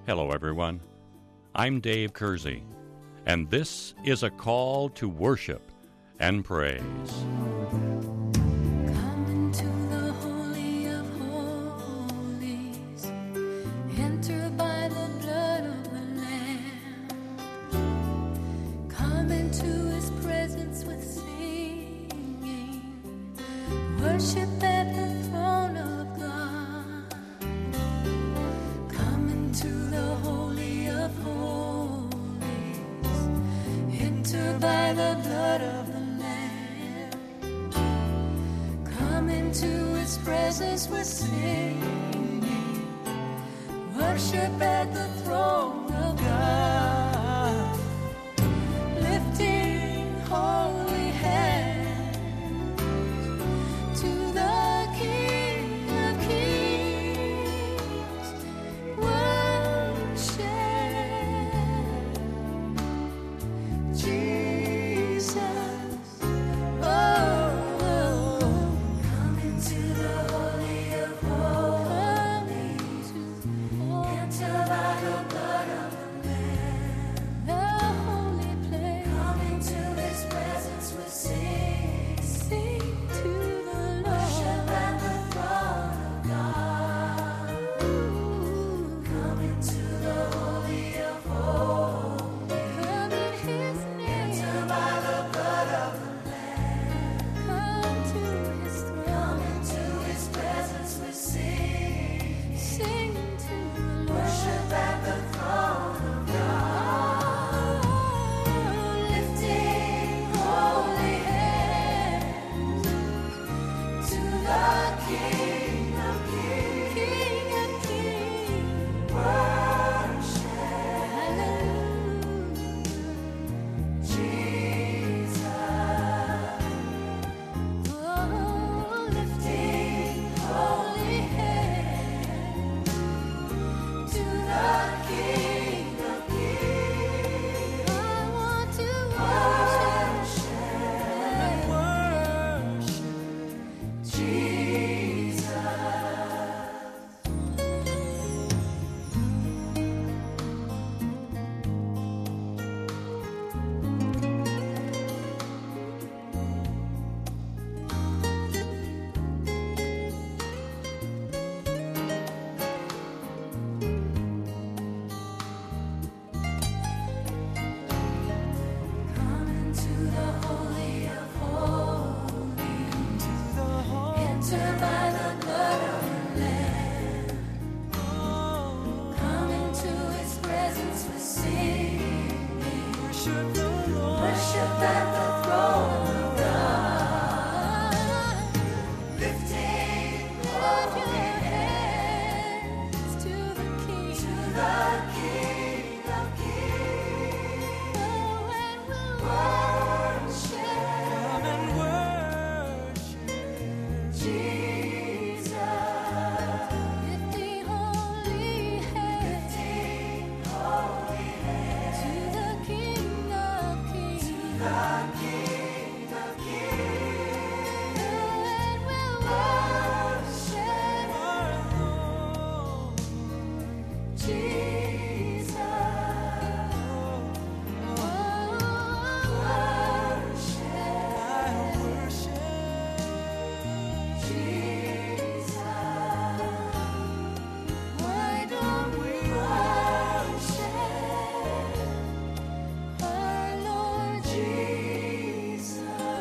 Hello, everyone. I'm Dave Kersey, and this is a call to worship and praise. Come into the Holy of Holies, enter by the blood of the Lamb. Come into His presence with singing, worship at the throne of God. Come into the Holy of Holies, enter by the blood of the Lamb. Come into His presence with singing, worship at the throne of God, lifting holy hands to the King of Kings. Worship Jesus. Come into the Holy of Holies, enter by the blood of the Lamb, the holy place. Come into His presence with sing to the Lord. Worship at the throne of God. Come into the Holy of Holies. Come in His name. Enter by the blood of the Lamb. Come to His throne. Come into His presence with sing to the Lord. Worship at the throne of God. Lifting holy hands to the King of Kings. Worship, hallelujah, Jesus. Oh, lifting holy hands to the King of Kings. I want to worship Jesus. Come into the Holy of Holies, enter by the blood of the Lamb. Come into His presence with singing, worship the Lord. Worship at the throne of God, lifting holy hands to the King of Kings. Oh, and we'll worship and worship Jesus. Lifting holy hands to the King of Kings. And we'll worship Jesus. Why don't we worship our Lord Jesus?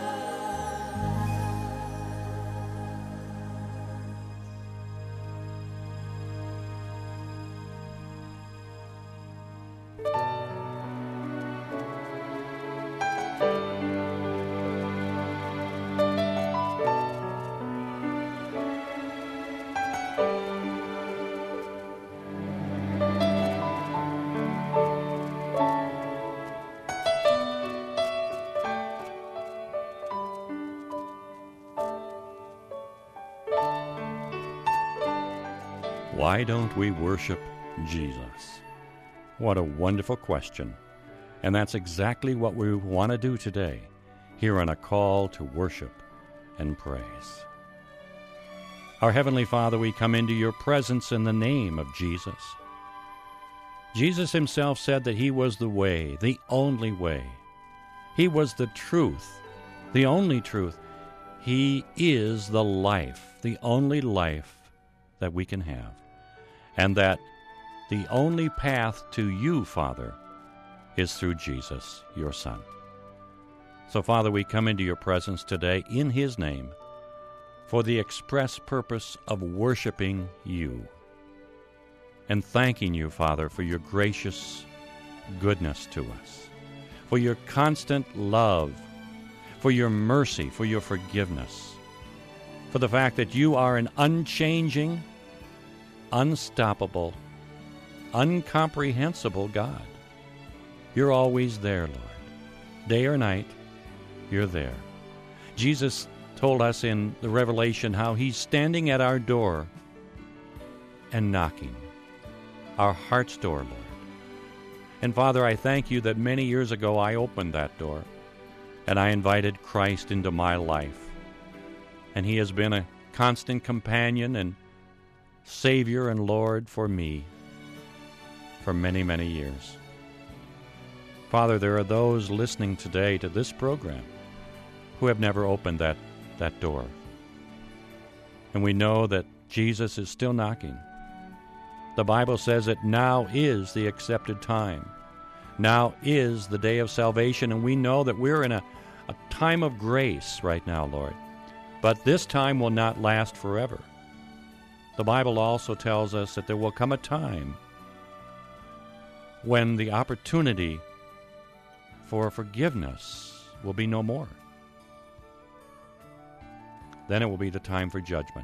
Why don't we worship Jesus? What a wonderful question. And that's exactly what we want to do today, here on A Call to Worship and Praise. Our Heavenly Father, we come into your presence in the name of Jesus. Jesus himself said that he was the way, the only way. He was the truth, the only truth. He is the life, the only life that we can have. And that the only path to you, Father, is through Jesus, your Son. So, Father, we come into your presence today in his name for the express purpose of worshiping you and thanking you, Father, for your gracious goodness to us, for your constant love, for your mercy, for your forgiveness, for the fact that you are an unchanging, unstoppable, incomprehensible God. You're always there, Lord. Day or night, you're there. Jesus told us in the Revelation how he's standing at our door and knocking, our heart's door, Lord. And Father, I thank you that many years ago I opened that door and I invited Christ into my life. And he has been a constant companion and Savior and Lord for me for many, many years. Father, there are those listening today to this program who have never opened that door. And we know that Jesus is still knocking. The Bible says that now is the accepted time. Now is the day of salvation, and we know that we're in a time of grace right now, Lord. But this time will not last forever. The Bible also tells us that there will come a time when the opportunity for forgiveness will be no more. Then it will be the time for judgment.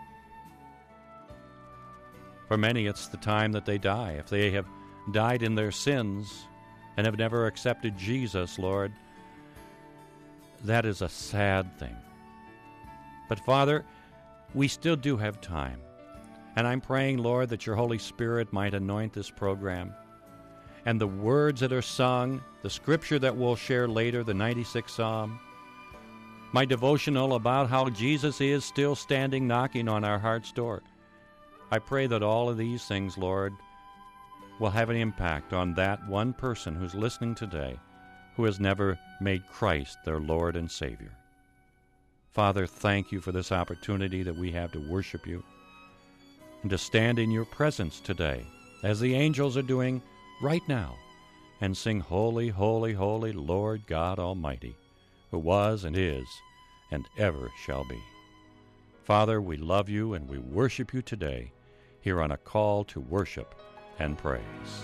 For many, it's the time that they die. If they have died in their sins and have never accepted Jesus, Lord, that is a sad thing. But Father, we still do have time. And I'm praying, Lord, that your Holy Spirit might anoint this program. And the words that are sung, the scripture that we'll share later, the 96th Psalm, my devotional about how Jesus is still standing knocking on our heart's door. I pray that all of these things, Lord, will have an impact on that one person who's listening today who has never made Christ their Lord and Savior. Father, thank you for this opportunity that we have to worship you and to stand in your presence today, as the angels are doing right now, and sing, Holy, holy, holy, Lord God Almighty, who was and is and ever shall be. Father, we love you and we worship you today here on A Call to Worship and Praise.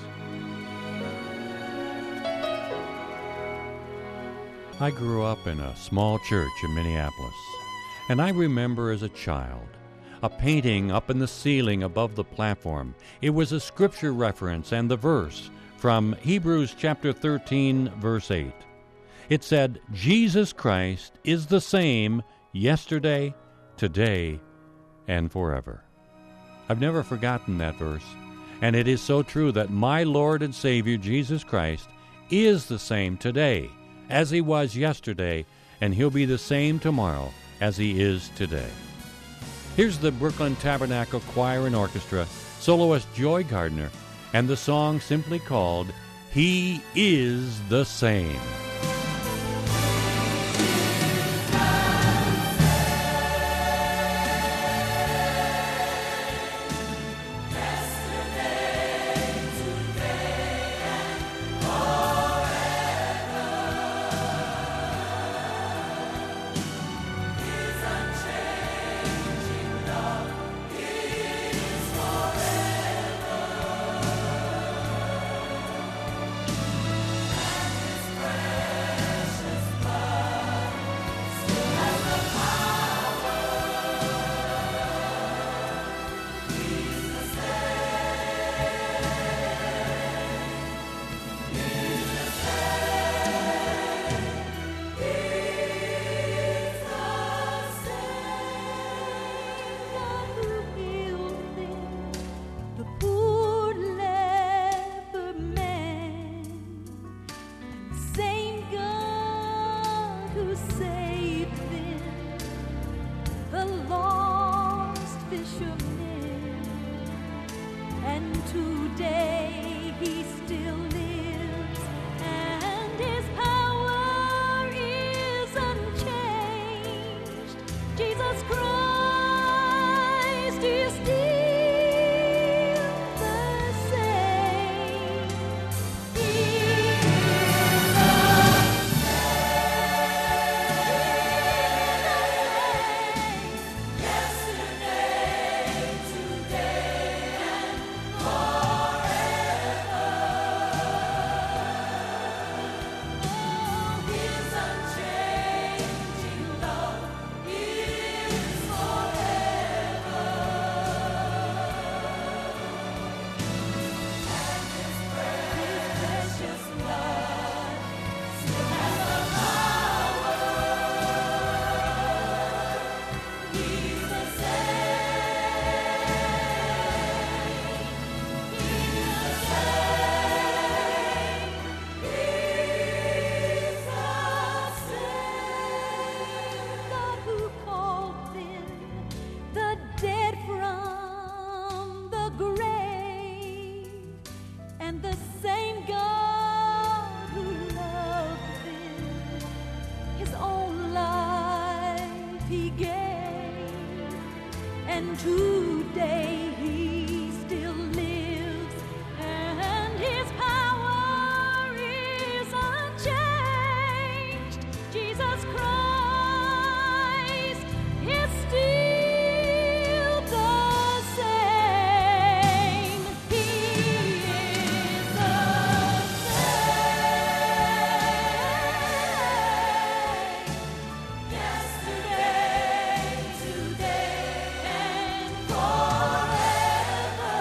I grew up in a small church in Minneapolis, and I remember as a child a painting up in the ceiling above the platform. It was a scripture reference and the verse from Hebrews chapter 13, verse 8. It said, Jesus Christ is the same yesterday, today, and forever. I've never forgotten that verse, and it is so true that my Lord and Savior, Jesus Christ, is the same today as he was yesterday, and he'll be the same tomorrow as he is today. Here's the Brooklyn Tabernacle Choir and Orchestra, soloist Joy Gardner, and the song simply called, He is the Same. And today he still lives, and his power is unchanged. Jesus Christ is still the same. He is the same. Yesterday, today, and forever. Oh, his unchanging love is forever. And his precious blood still has the power. He's the same. He's the same. He's the same. God who called in the dead from the grave, and the same God who loved them, his own life he gave, and today he still lives, and his power is unchanged. Jesus Christ is still the same. He is the same. Yesterday, today, and forever.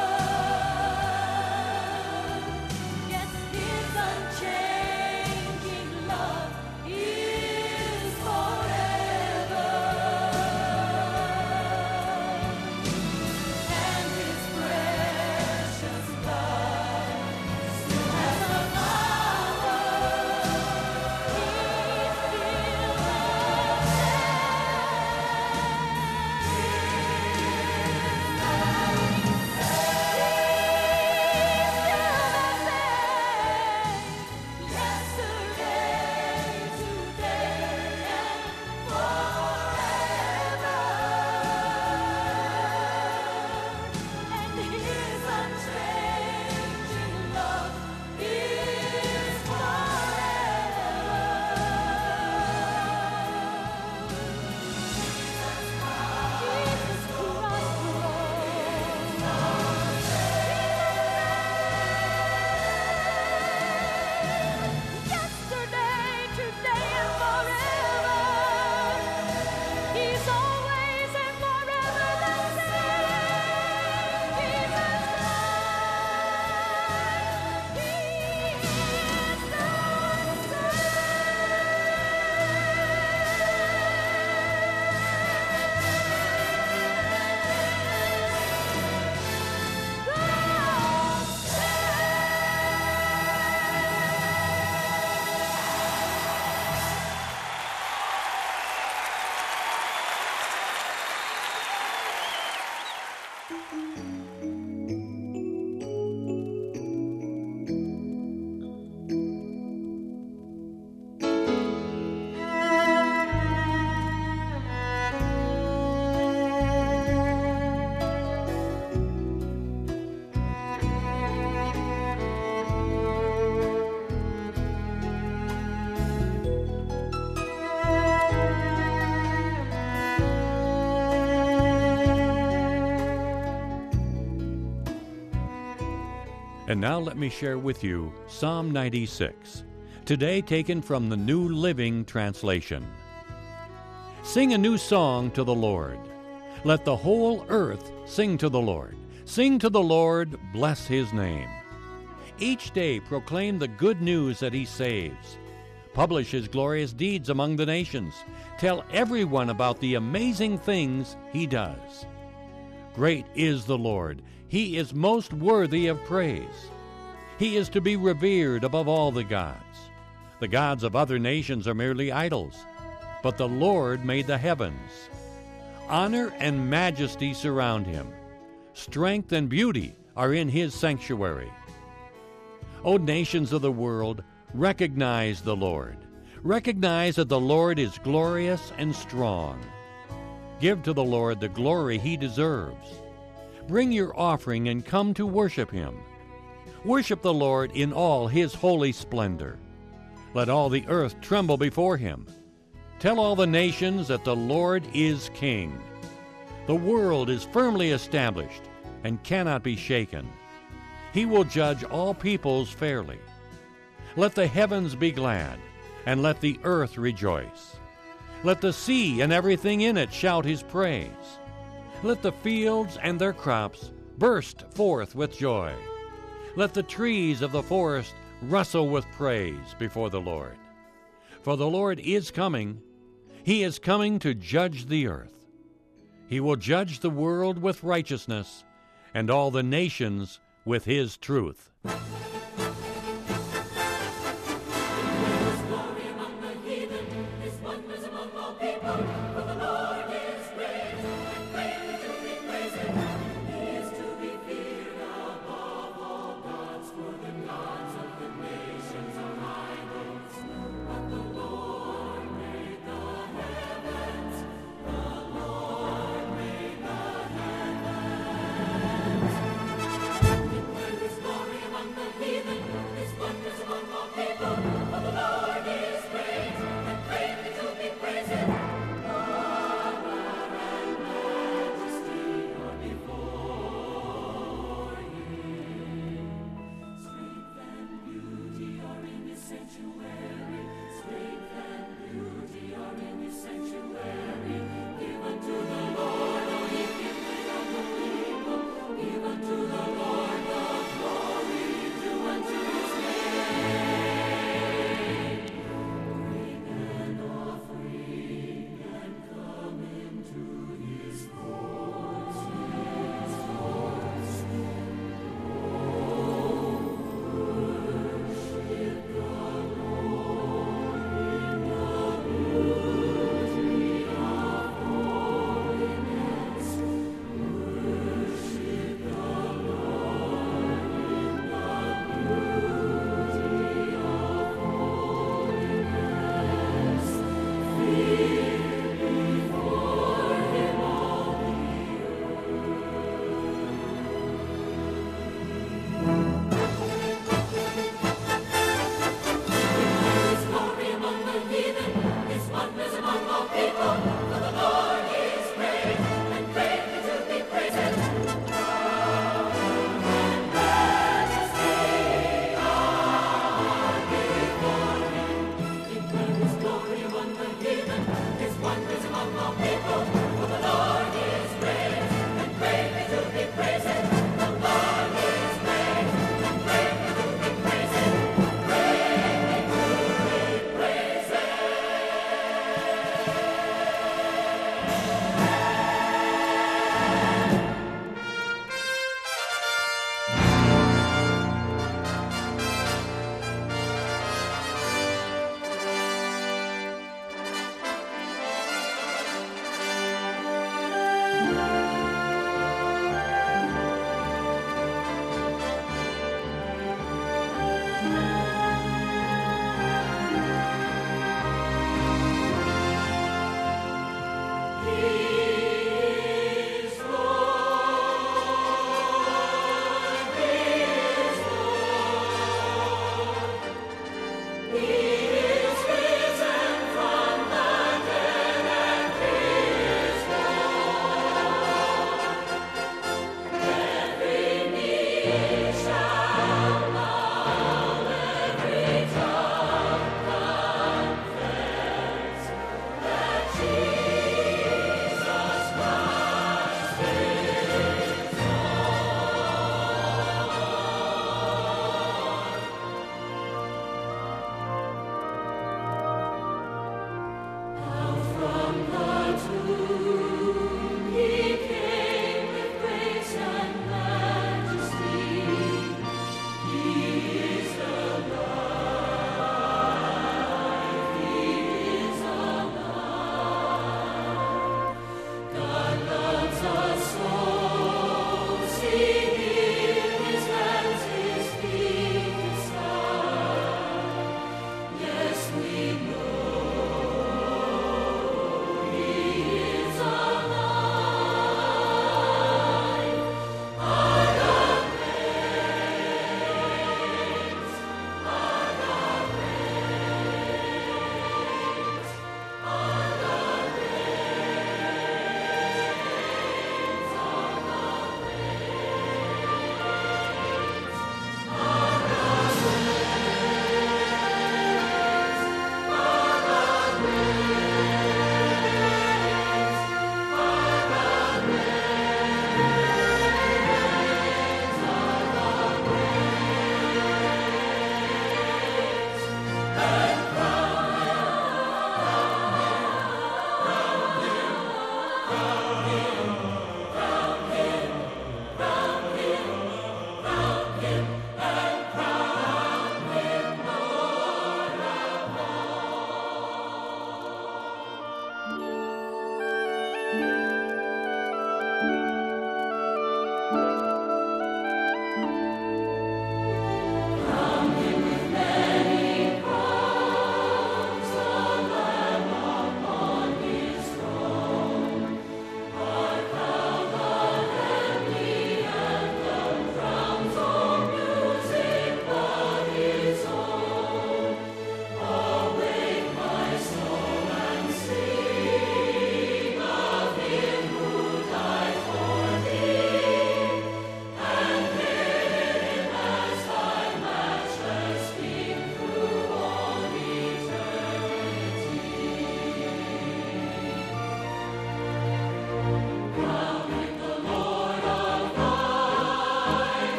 Yes, his unchanging love is forever. And his precious blood still has the power. He's still the Yesterday, today, and forever. And his unchanging love is forever. Jesus Christ, yesterday, today, and forever. He's always and forever the same. Jesus Christ, he is the And now let me share with you Psalm 96, today taken from the New Living Translation. Sing a new song to the Lord. Let the whole earth sing to the Lord. Sing to the Lord, bless his name. Each day proclaim the good news that he saves. Publish his glorious deeds among the nations. Tell everyone about the amazing things he does. Great is the Lord. He is most worthy of praise. He is to be revered above all the gods. The gods of other nations are merely idols, but the Lord made the heavens. Honor and majesty surround him. Strength and beauty are in his sanctuary. O nations of the world, recognize the Lord. Recognize that the Lord is glorious and strong. Give to the Lord the glory he deserves. Bring your offering and come to worship him. Worship the Lord in all his holy splendor. Let all the earth tremble before him. Tell all the nations that the Lord is king. The world is firmly established and cannot be shaken. He will judge all peoples fairly. Let the heavens be glad, and let the earth rejoice. Let the sea and everything in it shout his praise. Let the fields and their crops burst forth with joy. Let the trees of the forest rustle with praise before the Lord. For the Lord is coming. He is coming to judge the earth. He will judge the world with righteousness, and all the nations with his truth.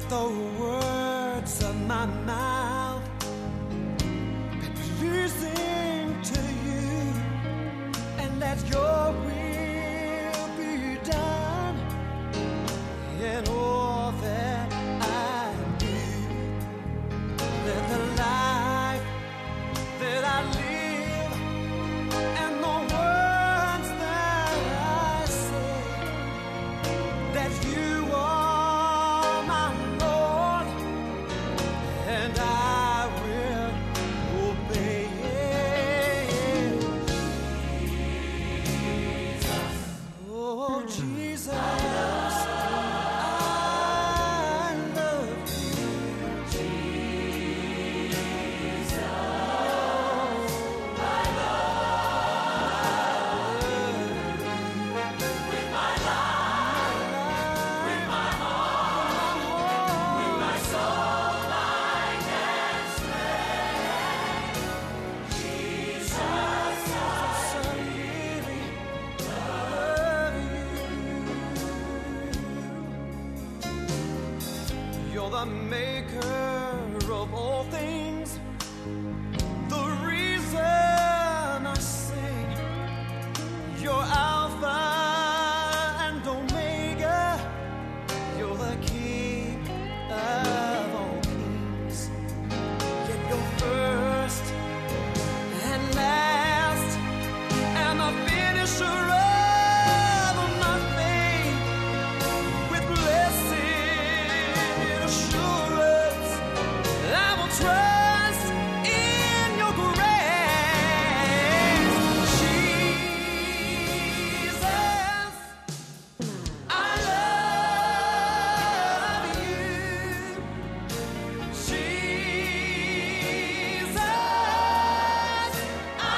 the words of my mouth be pleasing to you, and let your will be done in all that I do. Let the life that I live and the words that I say, that you are my Lord, and I will obey. Oh, Jesus, I love you. You're the maker of all things, the reason I sing. You're Alpha and Omega, you're the King of all kings. Yet you're first and last, and the finisher of my faith. With blessed assurance, I will trust in your grace. Jesus, I love you. Jesus, I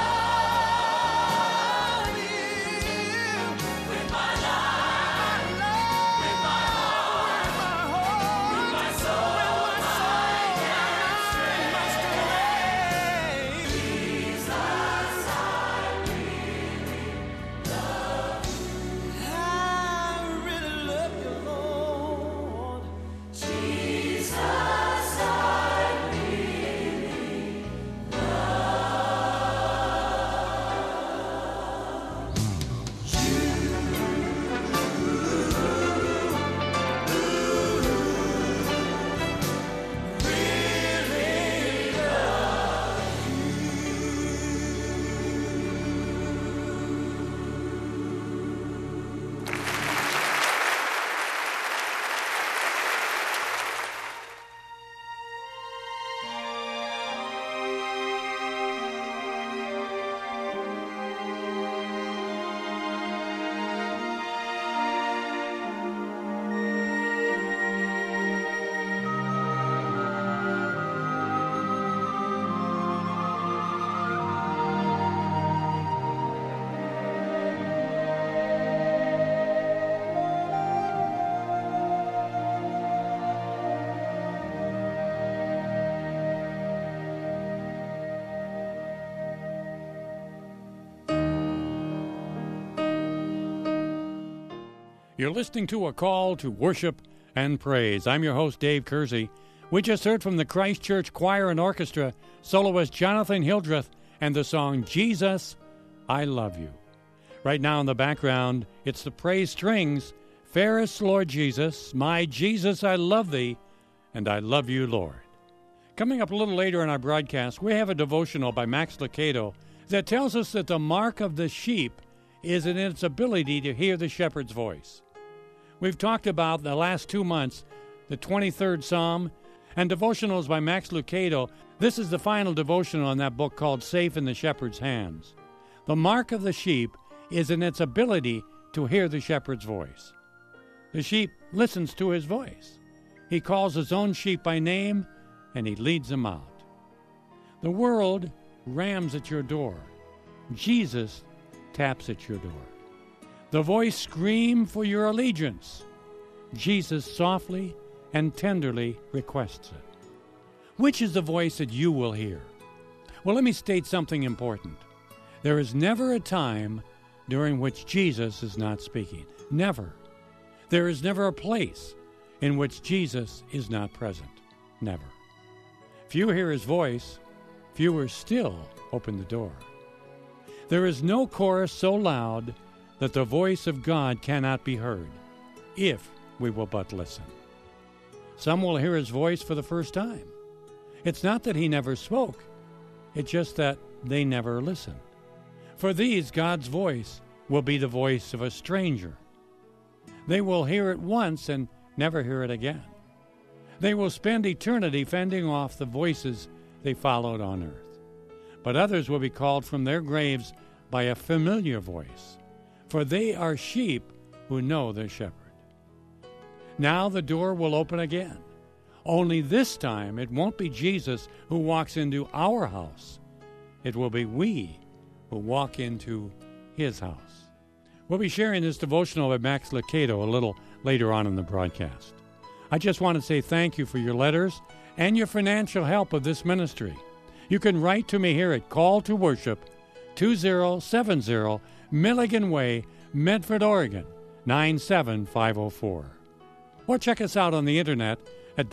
love you. With my life, with my heart, with my soul, with my strength. Jesus, I really love you, Lord. Jesus, I You're listening to A Call to Worship and Praise. I'm your host, Dave Kersey. We just heard from the Christ Church Choir and Orchestra, soloist Jonathan Hildreth, and the song, Jesus, I Love You. Right now in the background, it's the Praise Strings, Fairest Lord Jesus, My Jesus, I Love Thee, and I Love You, Lord. Coming up a little later in our broadcast, we have a devotional by Max Lucado that tells us that the mark of the sheep is in its ability to hear the shepherd's voice. We've talked about the last 2 months, the 23rd Psalm, and devotionals by Max Lucado. This is the final devotional on that book called Safe in the Shepherd's Hands. The mark of the sheep is in its ability to hear the shepherd's voice. The sheep listens to his voice. He calls his own sheep by name, and he leads them out. The world rams at your door. Jesus taps at your door. The voice screams for your allegiance. Jesus softly and tenderly requests it. Which is the voice that you will hear? Well, let me state something important. There is never a time during which Jesus is not speaking. Never. There is never a place in which Jesus is not present. Never. Few hear his voice, fewer still open the door. There is no chorus so loud that the voice of God cannot be heard, if we will but listen. Some will hear his voice for the first time. It's not that he never spoke, it's just that they never listened. For these, God's voice will be the voice of a stranger. They will hear it once and never hear it again. They will spend eternity fending off the voices they followed on earth. But others will be called from their graves by a familiar voice, for they are sheep who know their shepherd. Now the door will open again. Only this time it won't be Jesus who walks into our house. It will be we who walk into his house. We'll be sharing this devotional with Max Lucado a little later on in the broadcast. I just want to say thank you for your letters and your financial help of this ministry. You can write to me here at Call to Worship, 2070 Milligan Way, Medford, Oregon, 97504. Or check us out on the internet at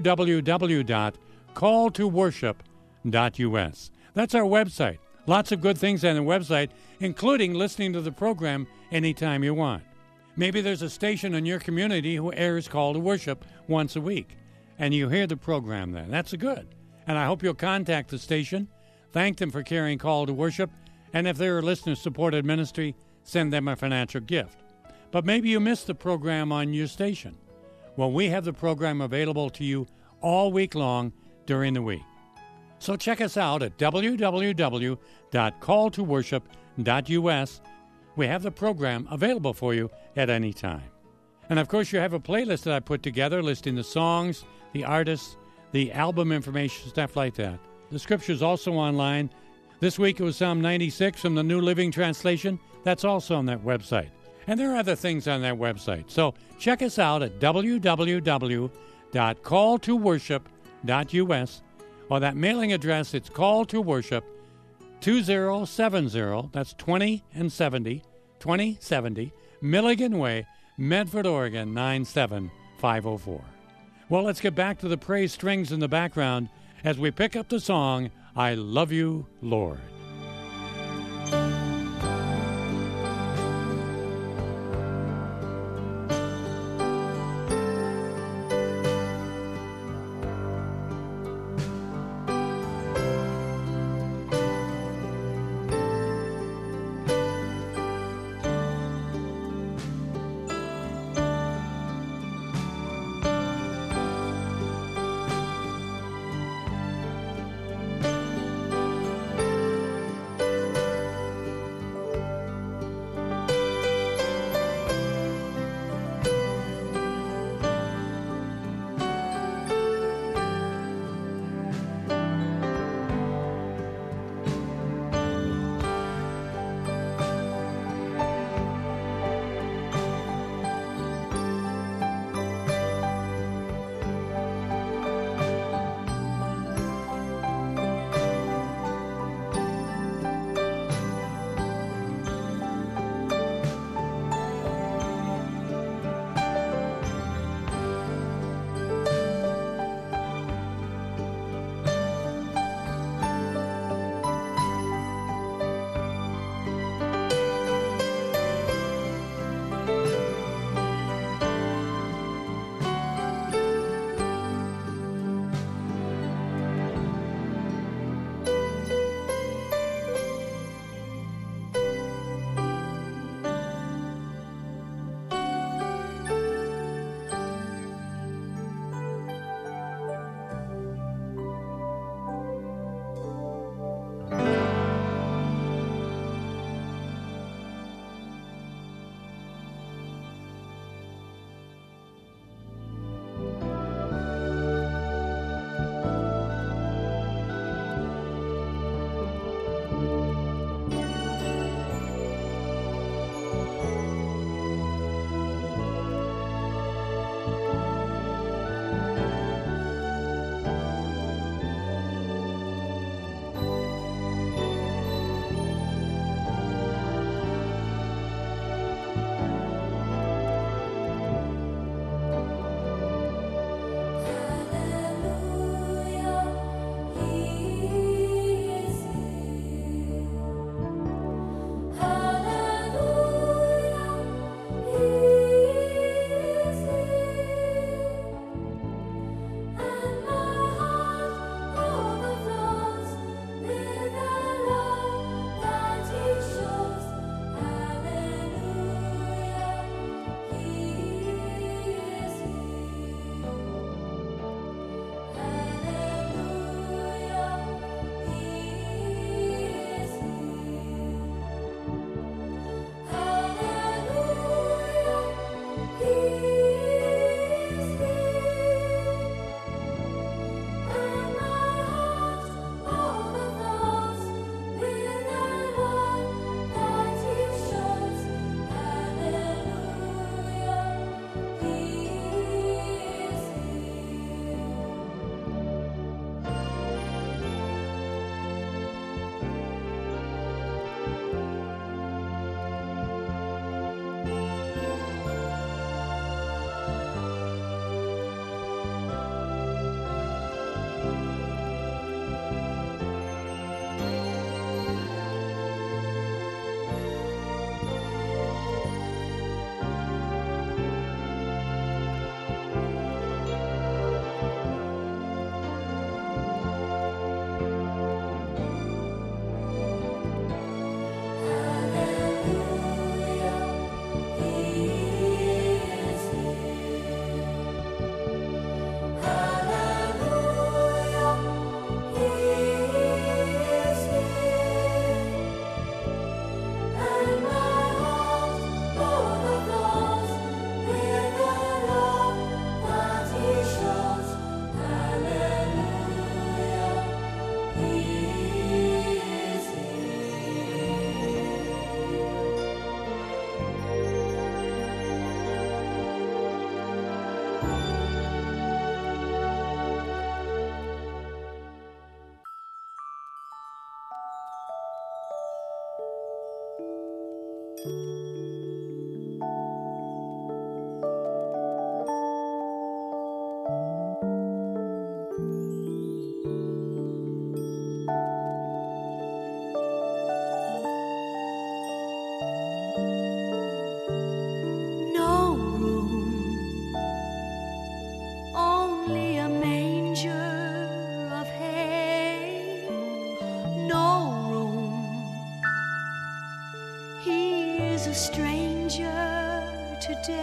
www.calltoworship.us. That's our website. Lots of good things on the website, including listening to the program anytime you want. Maybe there's a station in your community who airs Call to Worship once a week, and you hear the program then. That's good. And I hope you'll contact the station, thank them for carrying Call to Worship, and if they're a listener-supported ministry, send them a financial gift. But maybe you missed the program on your station. Well, we have the program available to you all week long during the week. So check us out at www.calltoworship.us. We have the program available for you at any time. And of course, you have a playlist that I put together listing the songs, the artists, the album information, stuff like that. The scripture's also online. This week it was Psalm 96 from the New Living Translation. That's also on that website. And there are other things on that website. So check us out at www.calltoworship.us, or that mailing address, it's Call to Worship, 2070, that's 2070 Milligan Way, Medford, Oregon, 97504. Well, let's get back to the praise strings in the background as we pick up the song, I Love You, Lord.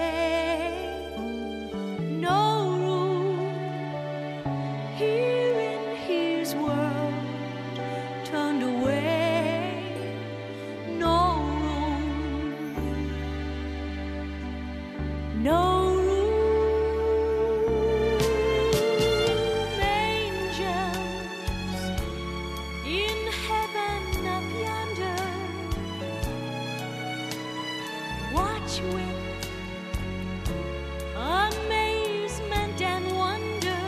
no room here in his world turned away, no room, no room. Angels in heaven up yonder watch with amazement and wonder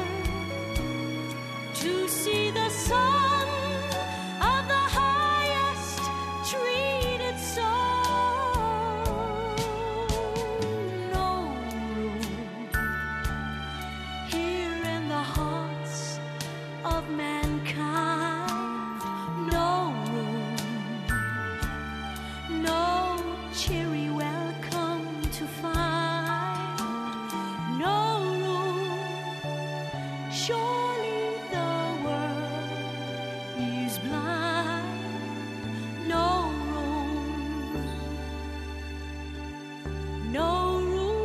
to see the Son of the highest treated so. No room here in the hearts of mankind, no room, no cheery welcome to find, no room. Surely the world is blind, no room, no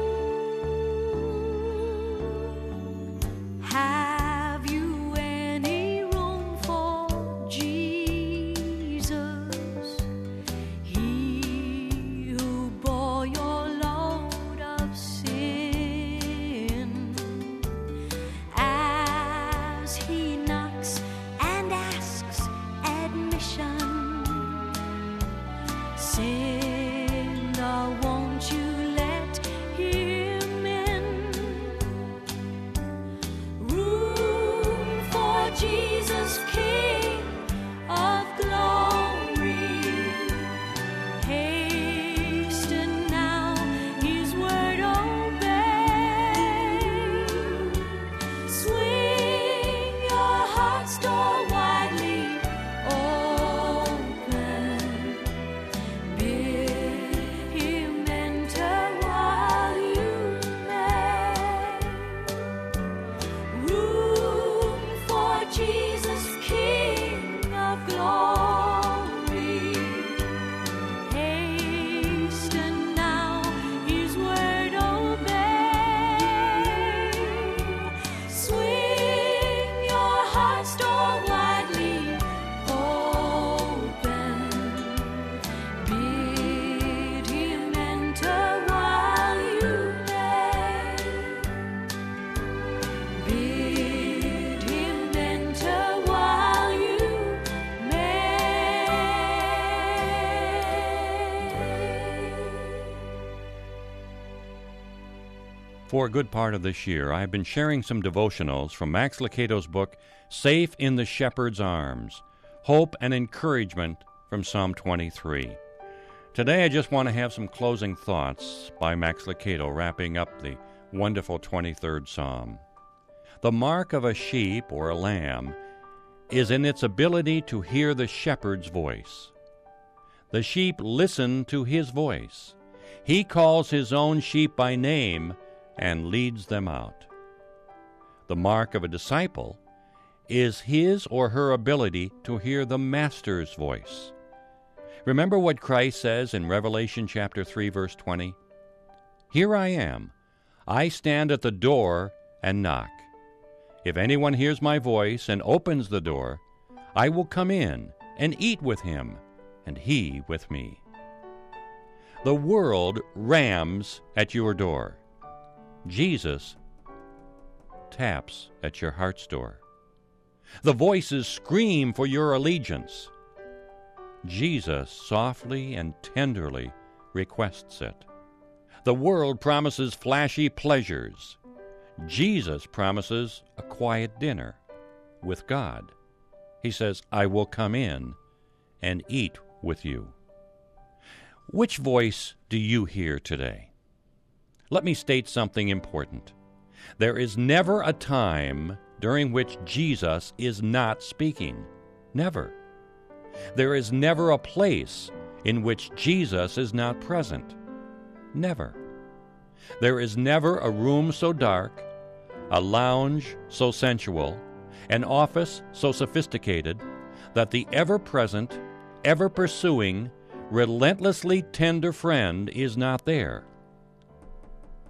room. Have you any room for Jesus? He who bore your load of sin, as he knocks and asks admission, sinner, won't you let him in? Room for Jesus, King of glory. Hasten now, his word obey. Swing your heart's door widely open. Bid him enter while you may. Room for Jesus, King of glory. Hasten now, his word obey. Swing your heart's door widely open. Bid him enter while you may. Bid him enter while you may. For a good part of this year, I have been sharing some devotionals from Max Lucado's book, Safe in the Shepherd's Arms, Hope and Encouragement from Psalm 23. Today, I just want to have some closing thoughts by Max Lucado, wrapping up the wonderful 23rd Psalm. The mark of a sheep or a lamb is in its ability to hear the shepherd's voice. The sheep listen to his voice. He calls his own sheep by name and leads them out. The mark of a disciple is his or her ability to hear the Master's voice. Remember what Christ says in Revelation chapter 3, verse 20? Here I am. I stand at the door and knock. If anyone hears my voice and opens the door, I will come in and eat with him, and he with me. The world rams at your door. Jesus taps at your heart's door. The voices scream for your allegiance. Jesus softly and tenderly requests it. The world promises flashy pleasures. Jesus promises a quiet dinner with God. He says, I will come in and eat with you. Which voice do you hear today? Let me state something important. There is never a time during which Jesus is not speaking. Never. There is never a place in which Jesus is not present. Never. There is never a room so dark, a lounge so sensual, an office so sophisticated, that the ever-present, ever-pursuing, relentlessly tender friend is not there.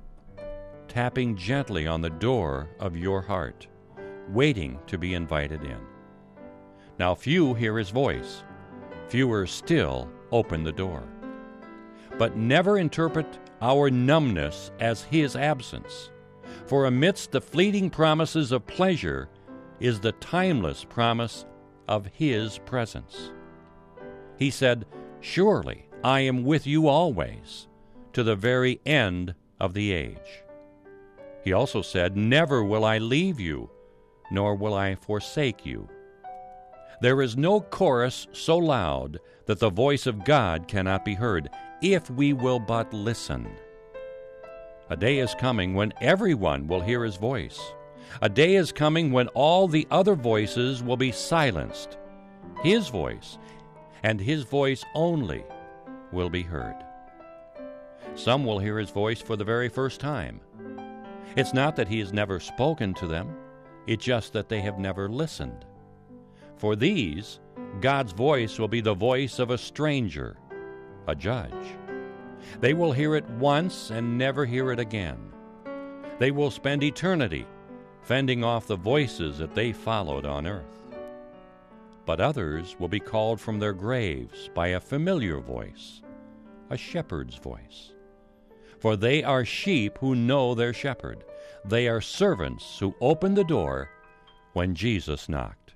tapping gently on the door of your heart, waiting to be invited in. Now few hear his voice, fewer still open the door. But never interpret our numbness as his absence, for amidst the fleeting promises of pleasure is the timeless promise of his presence. He said, "Surely I am with you always, to the very end of the age." He also said, "Never will I leave you, nor will I forsake you." There is no chorus so loud that the voice of God cannot be heard, if we will but listen. A day is coming when everyone will hear his voice. A day is coming when all the other voices will be silenced. His voice, and his voice only, will be heard. Some will hear his voice for the very first time. It's not that he has never spoken to them, it's just that they have never listened. For these, God's voice will be the voice of a stranger, a judge. They will hear it once and never hear it again. They will spend eternity fending off the voices that they followed on earth. But others will be called from their graves by a familiar voice, a shepherd's voice. For they are sheep who know their shepherd. They are servants who opened the door when Jesus knocked.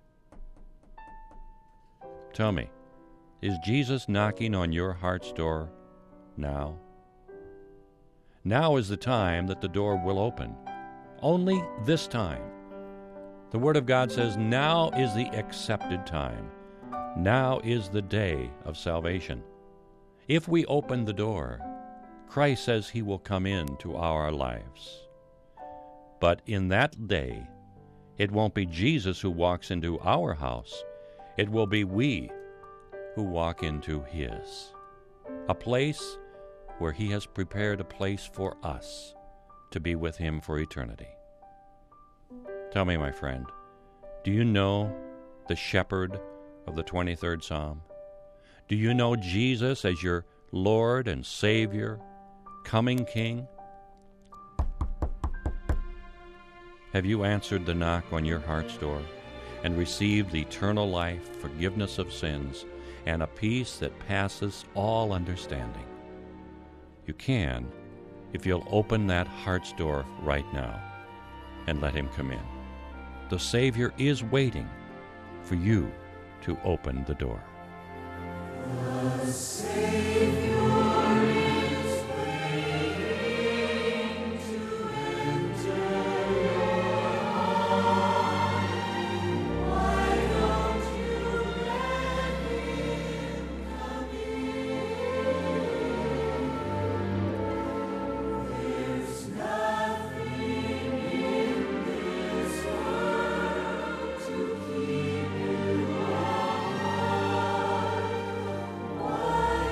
Tell me, is Jesus knocking on your heart's door now? Now is the time that the door will open. Only this time. The Word of God says, now is the accepted time. Now is the day of salvation. If we open the door, Christ says he will come into our lives. But in that day, it won't be Jesus who walks into our house. It will be we who walk into his. A place where he has prepared a place for us to be with him for eternity. Tell me, my friend, do you know the shepherd of the 23rd Psalm? Do you know Jesus as your Lord and Savior, coming King? Have you answered the knock on your heart's door and received eternal life, forgiveness of sins, and a peace that passes all understanding? You can if you'll open that heart's door right now and let him come in. The Savior is waiting for you to open the door. The Savior is waiting to enter your heart. Why don't you let him come in? There's nothing in this world to keep you apart. Why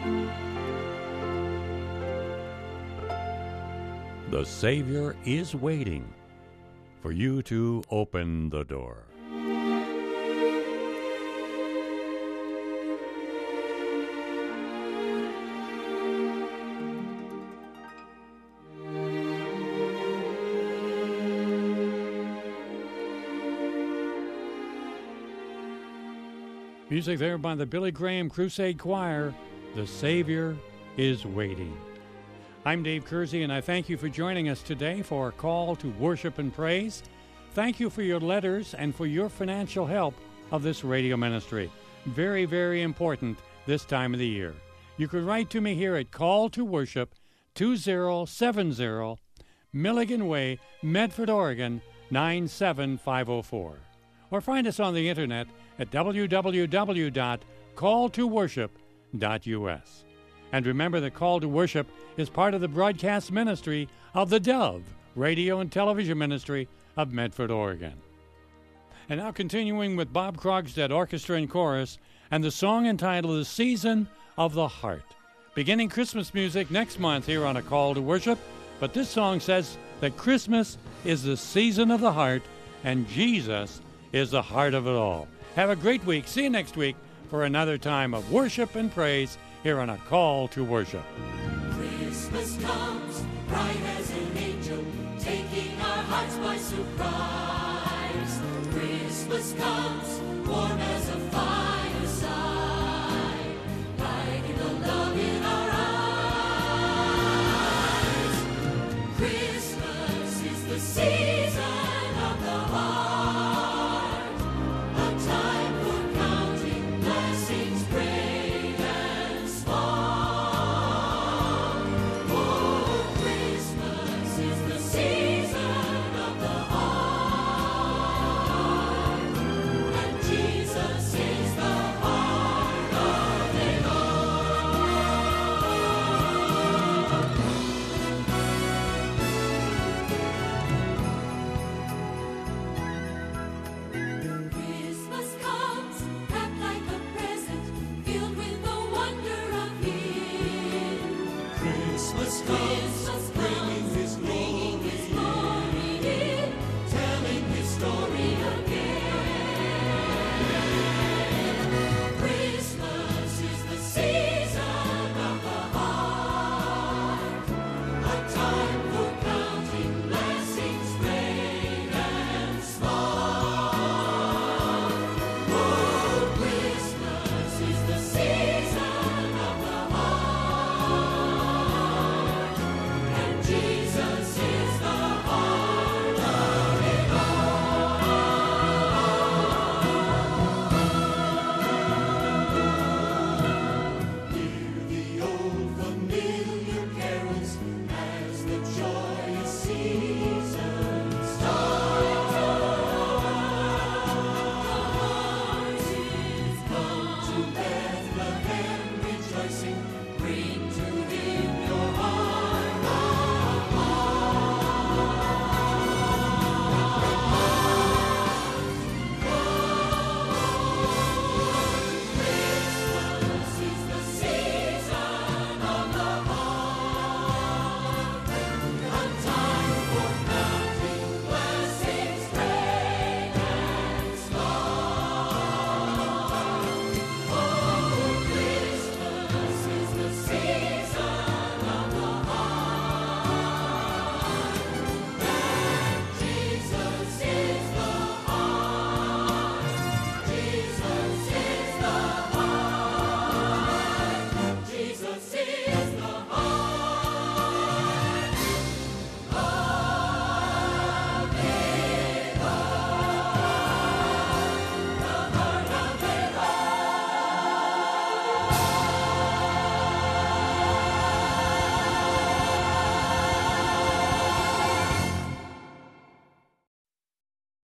The Savior is waiting for you to open the door. Music there by the Billy Graham Crusade Choir, The Savior is Waiting. I'm Dave Kersey, and I thank you for joining us today for a call to worship and praise. Thank you for your letters and for your financial help of this radio ministry. Very, very important this time of the year. You can write to me here at Call to Worship, 2070 Milligan Way, Medford, Oregon, 97504. Or find us on the internet at www.calltoworship.us. And remember that Call to Worship is part of the broadcast ministry of the Dove Radio and Television Ministry of Medford, Oregon. And now continuing with Bob Krogstad Orchestra and Chorus and the song entitled The Season of the Heart. Beginning Christmas music next month here on A Call to Worship, but this song says that Christmas is the season of the heart and Jesus is the heart of it all. Have a great week. See you next week for another time of worship and praise here on A Call to Worship. Christmas comes, bright as an angel, taking our hearts by surprise. Christmas comes,